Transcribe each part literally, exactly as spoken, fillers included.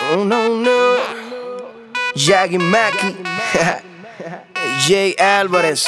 No, no, no. Yagi Maki. Jay Álvarez.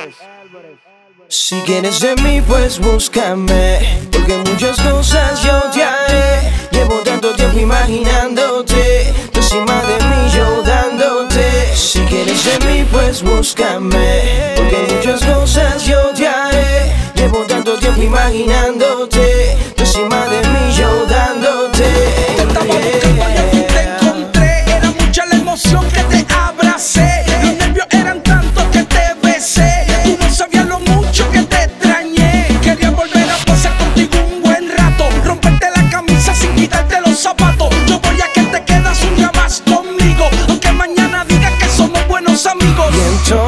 Si quieres de mí, pues búscame, porque muchas cosas yo te haré. Llevo tanto tiempo imaginándote, tú encima de mí yo dándote. Si quieres de mí, pues búscame, porque muchas cosas yo te haré. Llevo tanto tiempo imaginándote, tú encima de mí yo dándote. Te estaba buscando y al fin te encontré. Era mucha la emoción que te abracé. Los nervios eran tantos que te besé. Tú no sabías lo mucho que te extrañé. Quería volver a pasar contigo un buen rato, romperte la camisa sin quitarte los zapatos. Yo voy a que te quedas un día más conmigo, aunque mañana digas que somos buenos amigos. Y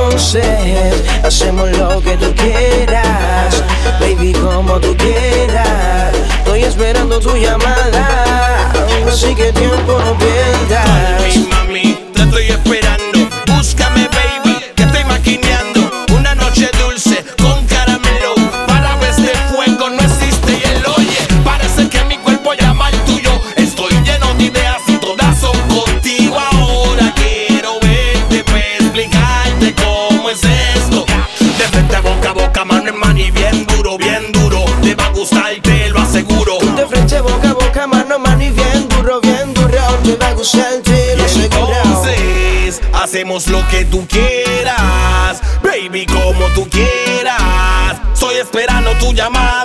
entonces hacemos lo que tú quieras, baby, como tú quieras. Estoy esperando tu llamada, así que tiempo no pierdas. Ay, mami, te estoy esperando. Búscame, baby, que estoy maquineando una noche dulce con caramelo. Para ver de fuego no existe hielo. Oye, parece que mi cuerpo llama al tuyo. Estoy lleno de ideas y todas son contigo. Ahora quiero verte para explicarte cómo es esto. De frente a boca a boca, mano en mano y bien duro, bien duro. Te va a gustar, te lo aseguro. De frente boca a boca, mano a mano y bien duro, bien duro. Te va a gustar, te lo aseguro. Entonces hacemos lo que tú quieras, baby, como tú quieras. Estoy esperando tu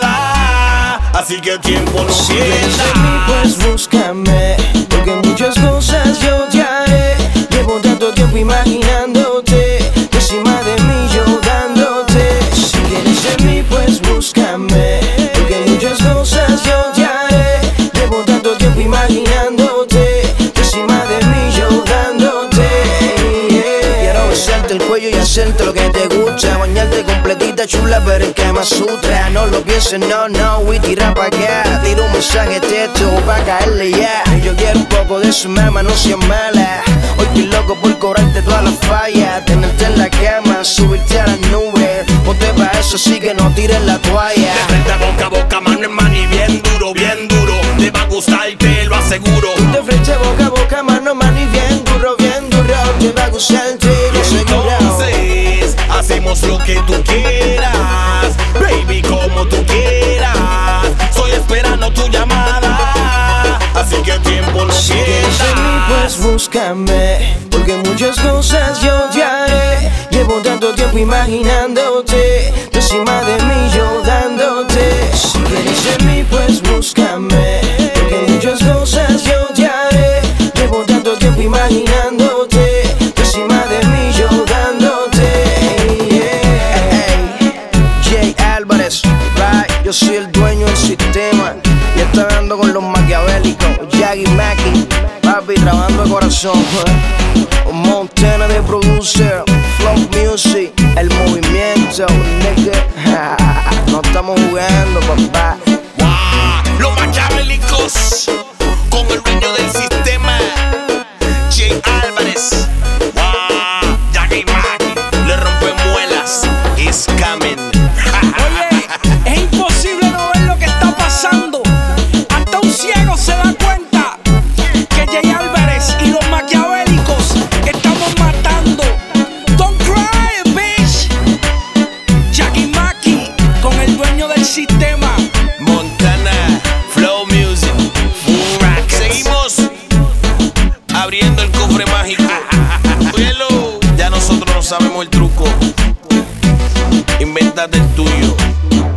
llamada, así que el tiempo no Si quieres de mí, pierdas. pues búscame, porque muchas cosas yo te haré. Llevo tanto tiempo imaginándote, tú encima de mí yo dándote. Si quieres de mí, pues búscame, porque muchas cosas yo te haré. Llevo tanto tiempo imaginándote, tú encima de mí yo dándote. Yeah. Quiero besarte el cuello y hacerte lo que te gusta, bañarte completita chula, pero en Kama Sutra. No lo pienses, no, no, y tira pa' acá. Tira un mensaje texto pa' caerle ya. Yo quiero un poco de su mama, no seas mala. Hoy estoy loco por cobrarte todas las fallas, tenerte en la cama, subirte a las nubes. Ponte pa' eso, así que no tires la toalla. De frente a boca a boca, mano en mano y bien duro, bien duro. Te va a gustar, te lo aseguro. De frente boca a boca, mano a mano y bien duro, bien duro. Te va a gustar, te lo aseguro. Entonces hacemos lo que tú quieras, baby, como tú quieras. Estoy esperando tu llamada, así que el tiempo no Si quieres de mí, pues pierdas. búscame, porque muchas cosas yo te haré. Llevo tanto tiempo imaginándote, tú encima de mí yo dándote. Si quieres de mí, pues búscame, porque muchas cosas yo te haré. Llevo tanto tiempo imaginándote, tú encima de mí yo dándote. Yeah. Jay Álvarez, right, yo soy el dueño del sistema. Y estoy hablando con los maquiavélicos, Yagi Maki, papi, trabajando de corazón. Montana de producer, Flow Music, el movimiento, nigga. No estamos jugando, papá. Wow, los maquiavélicos con el dueño del sistema, Jay Álvarez. Wow, Yagi Maki, le rompe muelas, is coming. Oye, es imposible no ver lo que está pasando. Hasta un ciego se da cuenta que Jay Álvarez y los maquiavélicos estamos matando. Don't cry, bitch. Yagi Maki con el dueño del sistema. Montana, Flow Music, Full Rack. Seguimos abriendo el cofre mágico. Óyelo, ya nosotros no sabemos el truco. Invéntate el tuyo.